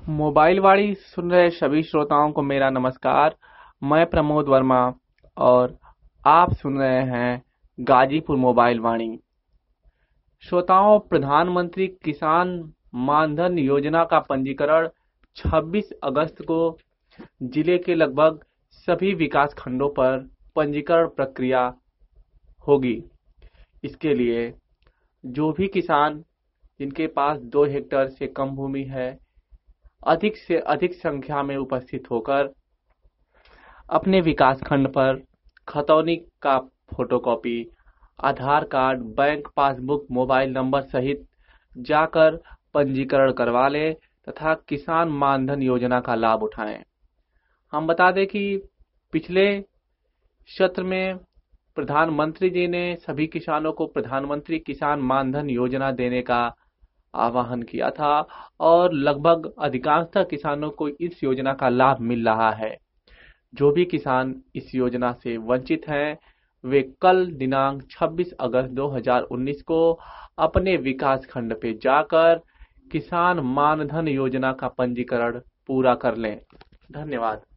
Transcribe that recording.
Mobile वाणी सुन रहे सभी श्रोताओं को मेरा नमस्कार। मैं प्रमोद वर्मा और आप सुन रहे हैं गाजीपुर मोबाइल वाणी। श्रोताओं, प्रधानमंत्री किसान मानधन योजना का पंजीकरण 26 अगस्त को जिले के लगभग सभी विकास खंडों पर पंजीकरण प्रक्रिया होगी। इसके लिए जो भी किसान जिनके पास 2 हेक्टेयर से कम भूमि है, अधिक से अधिक संख्या में उपस्थित होकर अपने विकास खंड पर खतौनी का photocopy, Aadhaar card, bank passbook, mobile number सहित जाकर पंजीकरण करवा ले तथा किसान मानधन योजना का लाभ उठाएं। हम बता दें कि पिछले सत्र में प्रधानमंत्री जी ने सभी किसानों को प्रधानमंत्री किसान मानधन योजना देने का आह्वान किया था और लगभग अधिकांशतः किसानों को इस योजना का लाभ मिल रहा है। जो भी किसान इस योजना से वंचित हैं, वे कल दिनांक 26 अगस्त 2019 को अपने विकास खंड पे जाकर किसान मानधन योजना का पंजीकरण पूरा कर लें। धन्यवाद।